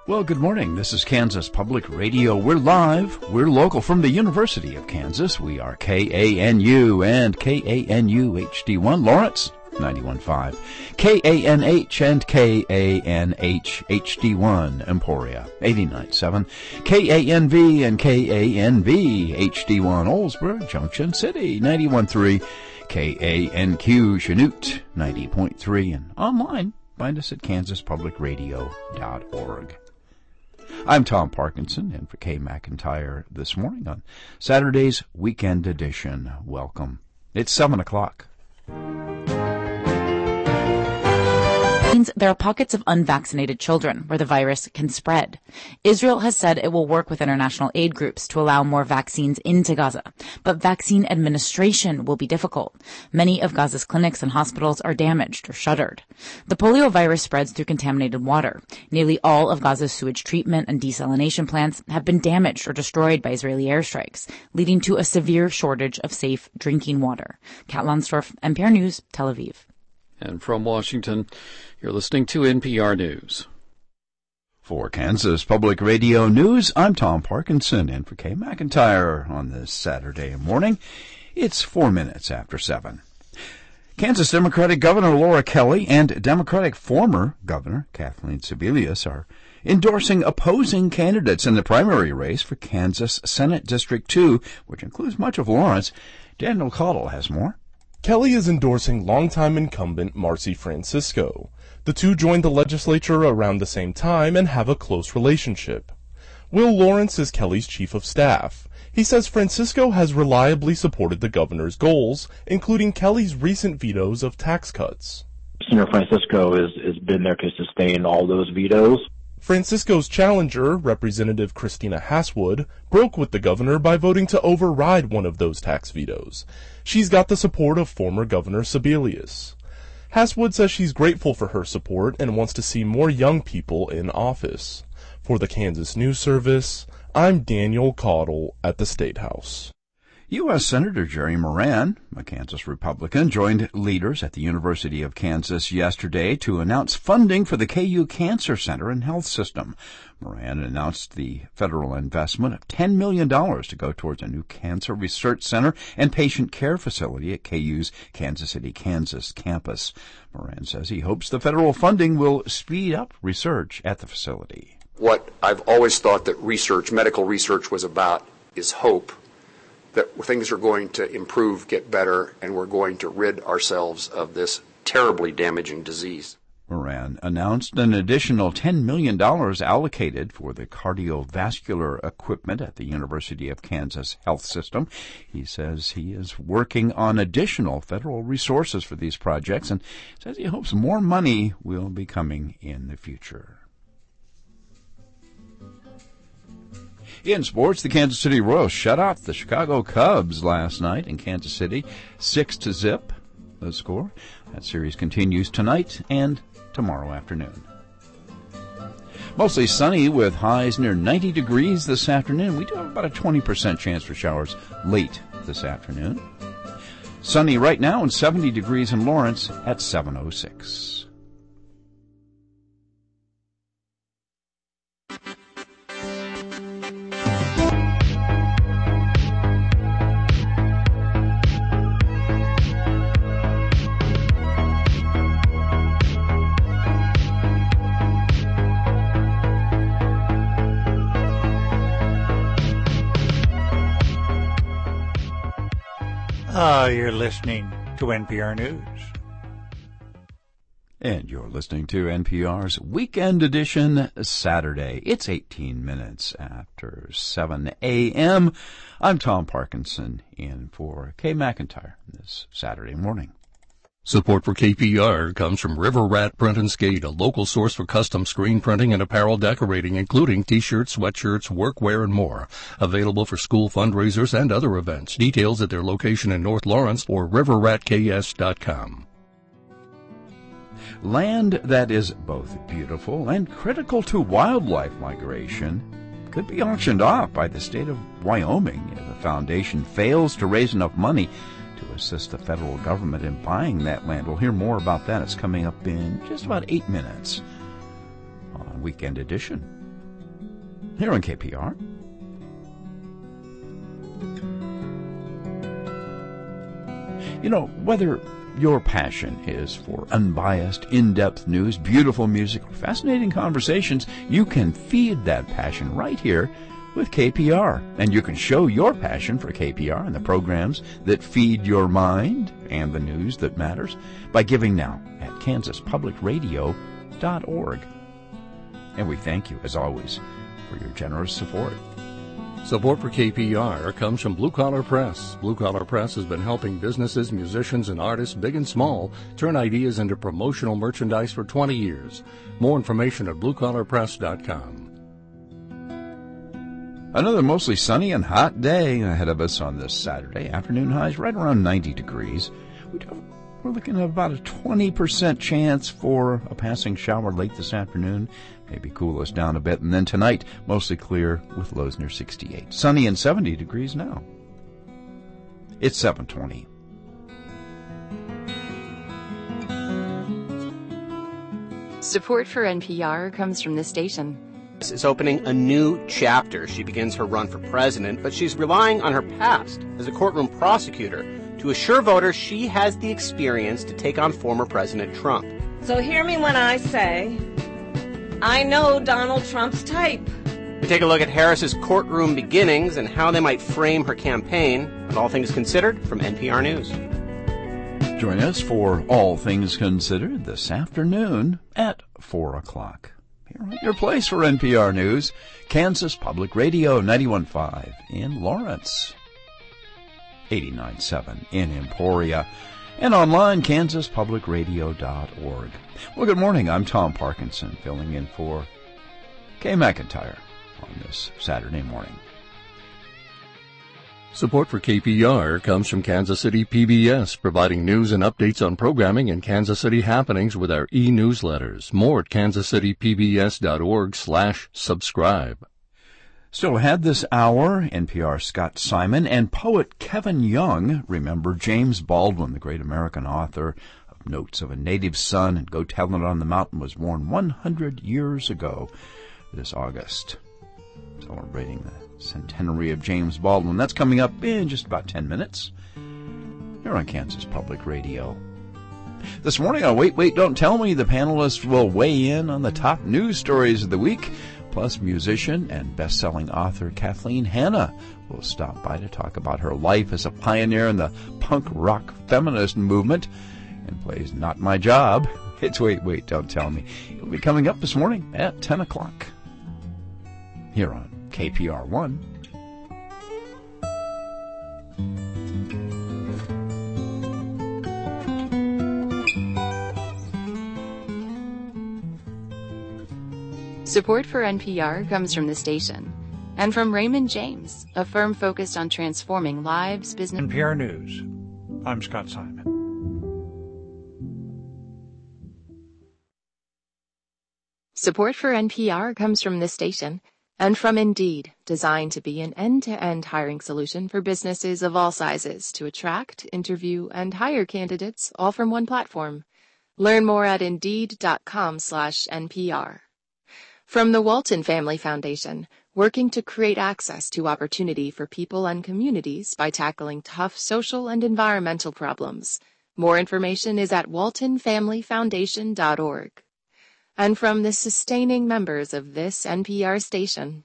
Well, good morning. This is Kansas Public Radio. We're live. We're local from the University of Kansas. We are KANU and KANU HD1 Lawrence 91.5, KANH and KANH HD1 Emporia 89.7, KANV and KANV HD1 Oldsboro Junction City 91.3, KANQ Chanute 90.3, and online find us at kansaspublicradio.org. I'm Tom Parkinson, in for Kay McIntyre this morning on Saturday's Weekend Edition. Welcome. It's 7 o'clock. There are pockets of unvaccinated children where the virus can spread. Israel has said it will work with international aid groups to allow more vaccines into Gaza, but vaccine administration will be difficult. Many of Gaza's clinics and hospitals are damaged or shuttered. The polio virus spreads through contaminated water. Nearly all of Gaza's sewage treatment and desalination plants have been damaged or destroyed by Israeli airstrikes, leading to a severe shortage of safe drinking water. Kat Lonsdorf, NPR News, Tel Aviv. And from Washington, you're listening to NPR News. For Kansas Public Radio News, I'm Tom Parkinson, in for Kay McIntyre on this Saturday morning. It's 4 minutes after 7. Kansas Democratic Governor Laura Kelly and Democratic former Governor Kathleen Sebelius are endorsing opposing candidates in the primary race for Kansas Senate District 2, which includes much of Lawrence. Daniel Caudill has more. Kelly is endorsing longtime incumbent Marcy Francisco. The two joined the legislature around the same time and have a close relationship. Will Lawrence is Kelly's chief of staff. He says Francisco has reliably supported the governor's goals, including Kelly's recent vetoes of tax cuts. Senator Francisco has been there to sustain all those vetoes. Francisco's challenger, Representative Christina Hasswood, broke with the governor by voting to override one of those tax vetoes. She's got the support of former Governor Sebelius. Hasswood says she's grateful for her support and wants to see more young people in office. For the Kansas News Service, I'm Daniel Caudill at the State House. U.S. Senator Jerry Moran, a Kansas Republican, joined leaders at the University of Kansas yesterday to announce funding for the KU Cancer Center and Health System. Moran announced the federal investment of $10 million to go towards a new cancer research center and patient care facility at KU's Kansas City, Kansas campus. Moran says he hopes the federal funding will speed up research at the facility. What I've always thought that research, medical research, was about is hope. That things are going to improve, get better, and we're going to rid ourselves of this terribly damaging disease. Moran announced an additional $10 million allocated for the cardiovascular equipment at the University of Kansas Health System. He says he is working on additional federal resources for these projects and says he hopes more money will be coming in the future. In sports, the Kansas City Royals shut out the Chicago Cubs last night in Kansas City, 6-0, the score. That series continues tonight and tomorrow afternoon. Mostly sunny with highs near 90 degrees this afternoon. We do have about a 20% chance for showers late this afternoon. Sunny right now and 70 degrees in Lawrence at 7:06. You're listening to NPR News. And you're listening to NPR's Weekend Edition Saturday. It's 18 minutes after 7 a.m. I'm Tom Parkinson, in for Kay McIntyre this Saturday morning. Support for KPR comes from River Rat Print and Skate, a local source for custom screen printing and apparel decorating, including t-shirts, sweatshirts, workwear, and more. Available for school fundraisers and other events. Details at their location in North Lawrence or riverratks.com. Land that is both beautiful and critical to wildlife migration could be auctioned off by the state of Wyoming if the foundation fails to raise enough money to assist the federal government in buying that land. We'll hear more about that. It's coming up in just about 8 minutes on Weekend Edition. here on KPR. You know, whether your passion is for unbiased, in-depth news, beautiful music, or fascinating conversations, you can feed that passion right here with KPR. And you can show your passion for KPR and the programs that feed your mind and the news that matters by giving now at kansaspublicradio.org. And we thank you, as always, for your generous support. Support for KPR comes from Blue Collar Press. Blue Collar Press has been helping businesses, musicians, and artists, big and small, turn ideas into promotional merchandise for 20 years. More information at bluecollarpress.com. Another mostly sunny and hot day ahead of us on this Saturday. Afternoon highs right around 90 degrees. We're looking at about a 20% chance for a passing shower late this afternoon. Maybe cool us down a bit. And then tonight, mostly clear with lows near 68. Sunny and 70 degrees now. It's 7:20. Support for NPR comes from this station. Is opening a new chapter. She begins her run for president, but she's relying on her past as a courtroom prosecutor to assure voters she has the experience to take on former President Trump. So hear me when I say, I know Donald Trump's type. We take a look at Harris's courtroom beginnings and how they might frame her campaign, and All Things Considered from NPR News. Join us for All Things Considered this afternoon at 4 o'clock. Here at your place for NPR News, Kansas Public Radio 91.5 in Lawrence, 89.7 in Emporia, and online, kansaspublicradio.org. Well, good morning. I'm Tom Parkinson, filling in for Kay McIntyre on this Saturday morning. Support for KPR comes from Kansas City PBS, providing news and updates on programming and Kansas City happenings with our e-newsletters. More at kansascitypbs.org/subscribe. Still ahead this hour, NPR Scott Simon and poet Kevin Young remember James Baldwin, the great American author of Notes of a Native Son and Go Tell It on the Mountain, was born 100 years ago this August. Celebrating the centenary of James Baldwin. That's coming up in just about 10 minutes here on Kansas Public Radio. This morning on Wait, Don't Tell Me, the panelists will weigh in on the top news stories of the week. Plus, musician and best-selling author Kathleen Hanna will stop by to talk about her life as a pioneer in the punk rock feminist movement and plays Not My Job. It's Wait, Don't Tell Me. It'll be coming up this morning at 10 o'clock here on KPR1. Support for NPR comes from the station and from Raymond James, a firm focused on transforming lives, business. NPR News. I'm Scott Simon. Support for NPR comes from this station and from Indeed, designed to be an end-to-end hiring solution for businesses of all sizes to attract, interview, and hire candidates all from one platform. Learn more at Indeed.com/NPR. From the Walton Family Foundation, working to create access to opportunity for people and communities by tackling tough social and environmental problems. More information is at waltonfamilyfoundation.org. And from the sustaining members of this NPR station.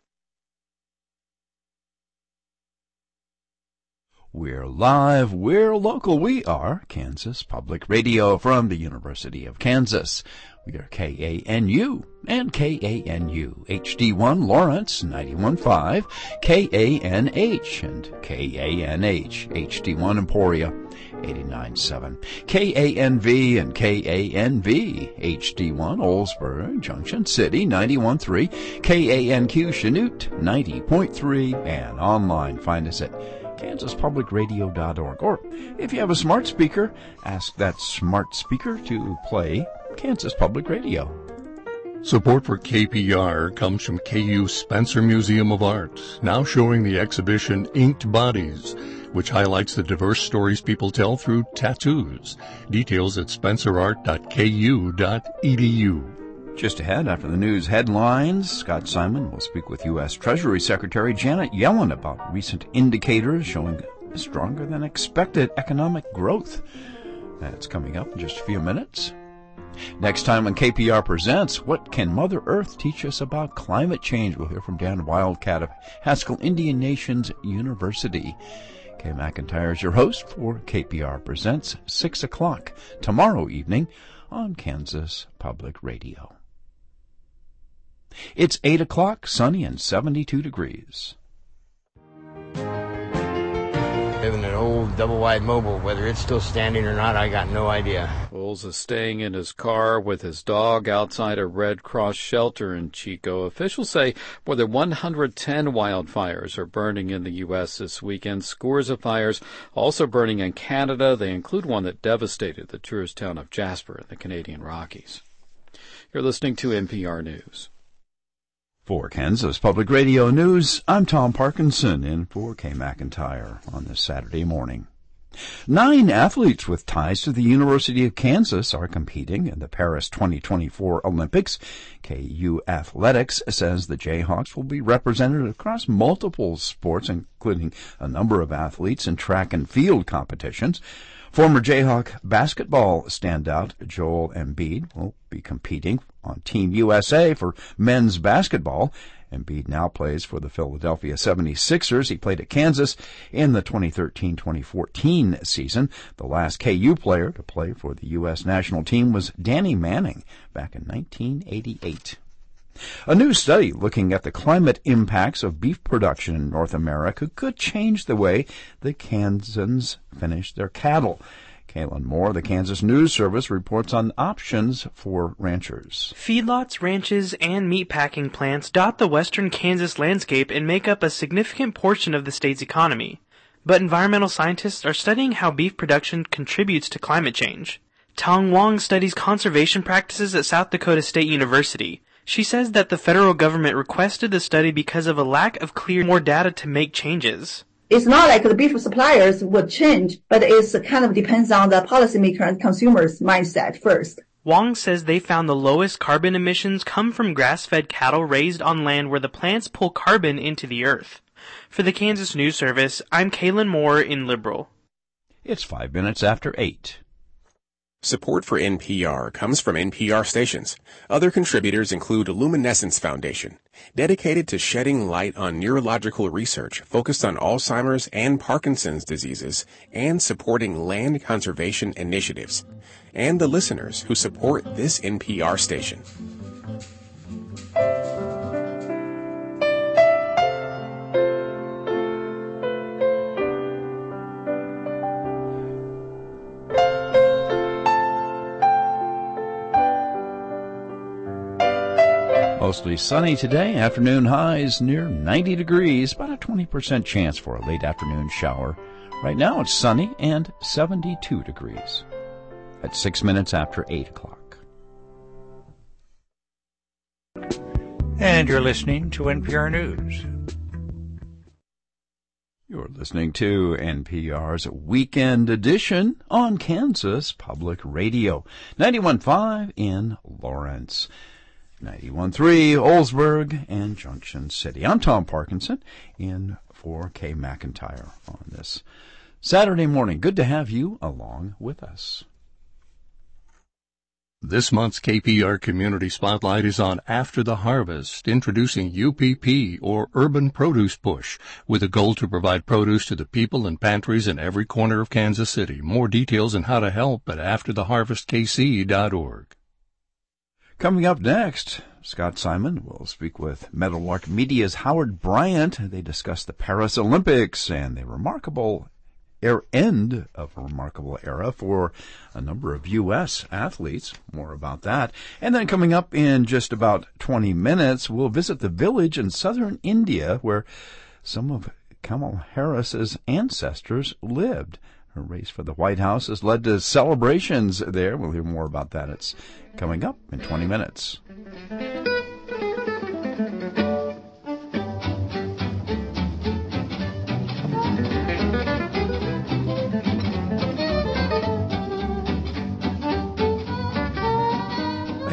We're live, we're local, we are Kansas Public Radio from the University of Kansas. We are KANU and KANU HD1 Lawrence 91.5, KANH and KANH HD1 Emporia 89.7, KANV and KANV HD1 Oldsboro Junction City 91.3, KANQ Chanute 90.3, and online find us at kansaspublicradio.org. Or if you have a smart speaker, ask that smart speaker to play Kansas Public Radio. Support for KPR comes from KU Spencer Museum of Art, now showing the exhibition Inked Bodies, which highlights the diverse stories people tell through tattoos. Details at spencerart.ku.edu. Just ahead, after the news headlines, Scott Simon will speak with U.S. Treasury Secretary Janet Yellen about recent indicators showing stronger than expected economic growth. That's coming up in just a few minutes. Next time on KPR Presents, what can Mother Earth teach us about climate change? We'll hear from Dan Wildcat of Haskell Indian Nations University. Kay McIntyre is your host for KPR Presents, 6 o'clock tomorrow evening on Kansas Public Radio. It's 8 o'clock, sunny and 72 degrees. Living an old double-wide mobile. Whether it's still standing or not, I got no idea. Bowles is staying in his car with his dog outside a Red Cross shelter in Chico. Officials say more than 110 wildfires are burning in the U.S. this weekend. Scores of fires also burning in Canada. They include one that devastated the tourist town of Jasper in the Canadian Rockies. You're listening to NPR News. For Kansas Public Radio News, I'm Tom Parkinson in for Kay McIntyre on this Saturday morning. 9 athletes with ties to the University of Kansas are competing in the Paris 2024 Olympics. KU Athletics says the Jayhawks will be represented across multiple sports, including a number of athletes in track and field competitions. Former Jayhawk basketball standout Joel Embiid will be competing on Team USA for men's basketball. Embiid now plays for the Philadelphia 76ers. He played at Kansas in the 2013-2014 season. The last KU player to play for the U.S. national team was Danny Manning back in 1988. A new study looking at the climate impacts of beef production in North America could change the way the Kansans finish their cattle. Kaylin Moore, the Kansas News Service, reports on options for ranchers. Feedlots, ranches, and meatpacking plants dot the western Kansas landscape and make up a significant portion of the state's economy. But environmental scientists are studying how beef production contributes to climate change. Tong Wong studies conservation practices at South Dakota State University. She says that the federal government requested the study because of a lack of more data to make changes. It's not like the beef suppliers would change, but it kind of depends on the policymaker and consumers' mindset first. Wong says they found the lowest carbon emissions come from grass-fed cattle raised on land where the plants pull carbon into the earth. For the Kansas News Service, I'm Kaylin Moore in Liberal. It's 5 minutes after 8. Support for NPR comes from NPR stations. Other contributors include Luminescence Foundation, dedicated to shedding light on neurological research focused on Alzheimer's and Parkinson's diseases and supporting land conservation initiatives, and the listeners who support this NPR station. Mostly sunny today. Afternoon highs near 90 degrees. About a 20% chance for a late afternoon shower. Right now it's sunny and 72 degrees. At 6 minutes after 8 o'clock. And you're listening to NPR News. You're listening to NPR's Weekend Edition on Kansas Public Radio. 91.5 in Lawrence. 91.3 Oldsburg and Junction City. I'm Tom Parkinson in for Kay McIntyre on this Saturday morning. Good to have you along with us. This month's KPR Community Spotlight is on After the Harvest, introducing UPP, or Urban Produce Push, with a goal to provide produce to the people in pantries in every corner of Kansas City. More details on how to help at aftertheharvestkc.org. Coming up next, Scott Simon will speak with Meadowlark Media's Howard Bryant. They discuss the Paris Olympics and the end of a remarkable era for a number of U.S. athletes. More about that. And then coming up in just about 20 minutes, we'll visit the village in southern India where some of Kamala Harris's ancestors lived. Her race for the White House has led to celebrations there. We'll hear more about that. It's coming up in 20 minutes.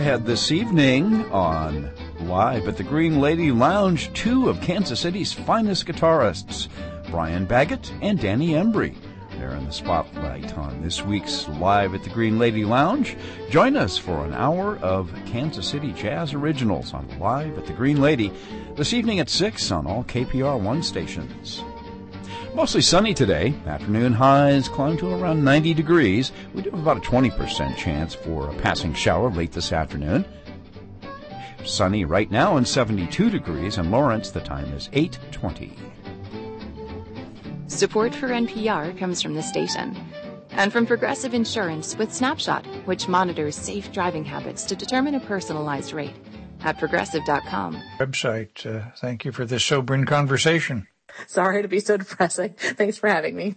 ahead this evening on Live at the Green Lady Lounge, two of Kansas City's finest guitarists, Brian Baggett and Danny Embry. They're in the spotlight on this week's Live at the Green Lady Lounge. Join us for an hour of Kansas City Jazz Originals on Live at the Green Lady this evening at 6 on all KPR1 stations. Mostly sunny today. Afternoon highs climb to around 90 degrees. We do have about a 20% chance for a passing shower late this afternoon. Sunny right now and 72 degrees. In Lawrence, the time is 8:20. Support for NPR comes from the station and from Progressive Insurance with Snapshot, which monitors safe driving habits to determine a personalized rate at Progressive.com. Website. Thank you for this sobering conversation. Sorry to be so depressing. Thanks for having me.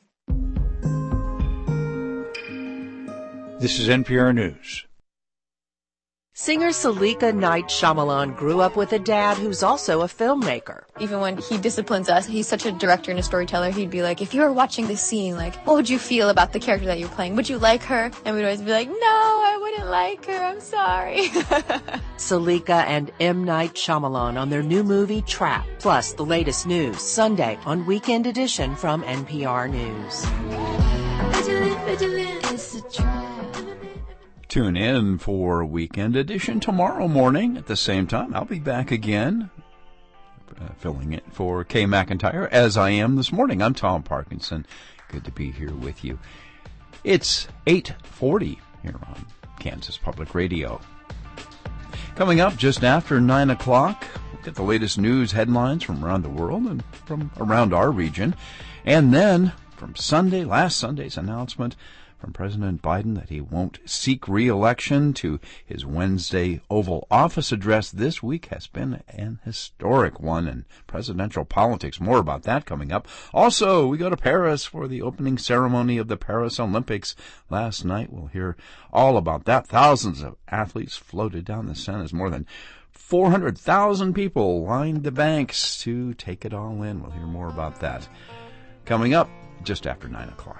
This is NPR News. Singer Salika Knight Shyamalan grew up with a dad who's also a filmmaker. Even when he disciplines us, he's such a director and a storyteller, he'd be like, if you were watching this scene, like, what would you feel about the character that you're playing? Would you like her? And we'd always be like, no, I wouldn't like her, I'm sorry. Salika and M. Night Shyamalan on their new movie, Trap. Plus, the latest news, Sunday on Weekend Edition from NPR News. Vigilant, it's a trap. Tune in for Weekend Edition tomorrow morning at the same time. I'll be back again, filling in for Kay McIntyre, as I am this morning. I'm Tom Parkinson. Good to be here with you. It's 8:40 here on Kansas Public Radio. Coming up just after 9 o'clock, we'll get the latest news headlines from around the world and from around our region. And then, from last Sunday's announcement from President Biden that he won't seek re-election to his Wednesday Oval Office address this week has been an historic one in presidential politics. More about that coming up. Also, we go to Paris for the opening ceremony of the Paris Olympics last night. We'll hear all about that. Thousands of athletes floated down the Seine as more than 400,000 people lined the banks to take it all in. We'll hear more about that coming up just after 9 o'clock.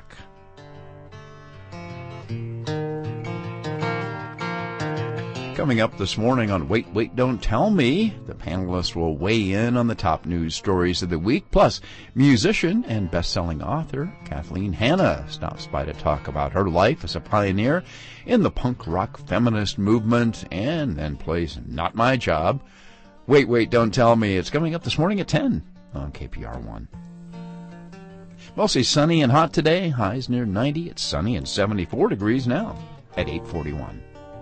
Coming up this morning on Wait, Wait, Don't Tell Me, the panelists will weigh in on the top news stories of the week. Plus, musician and best-selling author Kathleen Hanna stops by to talk about her life as a pioneer in the punk rock feminist movement and then plays Not My Job. Wait, Wait, Don't Tell Me. It's coming up this morning at 10 on KPR1. Mostly sunny and hot today. Highs near 90. It's sunny and 74 degrees now at 8:41.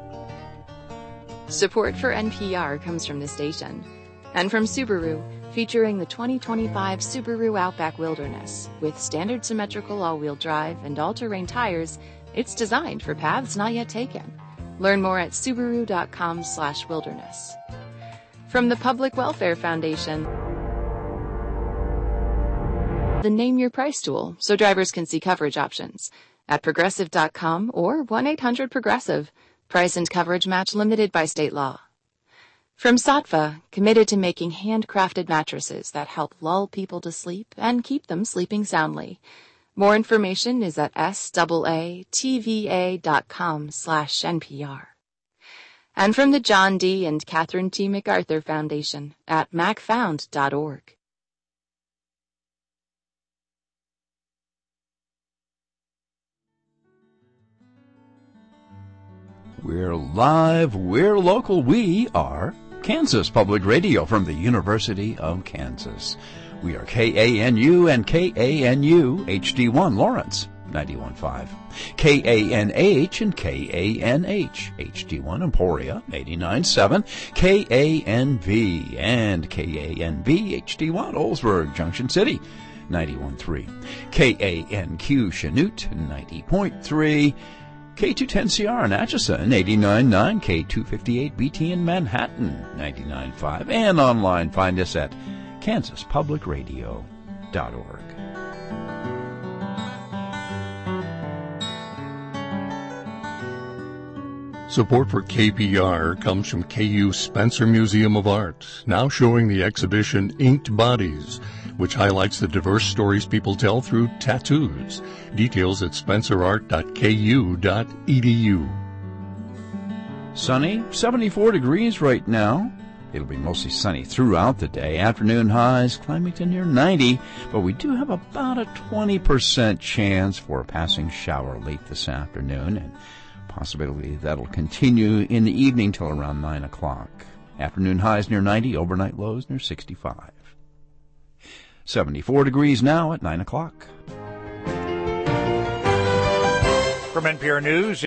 Support for NPR comes from the station and from Subaru, featuring the 2025 Subaru Outback Wilderness. With standard symmetrical all-wheel drive and all-terrain tires, it's designed for paths not yet taken. Learn more at Subaru.com/wilderness. From the Public Welfare Foundation, the Name Your Price tool so drivers can see coverage options at Progressive.com or 1-800-PROGRESSIVE. Price and coverage match limited by state law. From Saatva, committed to making handcrafted mattresses that help lull people to sleep and keep them sleeping soundly. More information is at SAATVA.com/NPR. And from the John D. and Catherine T. MacArthur Foundation at macfound.org. We're live, we're local, we are Kansas Public Radio from the University of Kansas. We are KANU and KANU HD1 Lawrence 91.5, KANH and KANH HD1 Emporia 89.7, KANV and KANV HD1 Oldsburg Junction City 91.3, KANQ Chanute 90.3, K210CR in Atchison, 89.9, K258BT in Manhattan, 99.5, and online find us at kansaspublicradio.org. Support for KPR comes from KU Spencer Museum of Art, now showing the exhibition Inked Bodies, which highlights the diverse stories people tell through tattoos. Details at spencerart.ku.edu. Sunny, 74 degrees right now. It'll be mostly sunny throughout the day. Afternoon highs climbing to near 90, but we do have about a 20% chance for a passing shower late this afternoon, and possibility that'll continue in the evening till around 9 o'clock. Afternoon highs near 90, overnight lows near 65. 74 degrees now at 9 o'clock. From NPR News.